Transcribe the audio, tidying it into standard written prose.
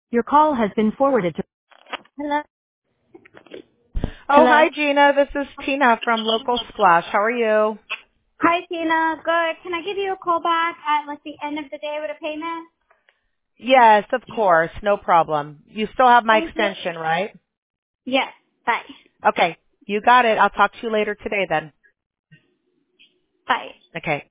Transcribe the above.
Your call has been forwarded to. Hello? Oh, Hello? hi, Gina. This is Tina from Local Splash. How are you? Hi, Tina. Good. Can I give you a call back at like the end of the day with a payment? Yes, of course. No problem. You still have my Thank you. extension, right? Yes. Bye. Okay. You got it. I'll talk to you later today then. Bye. Okay.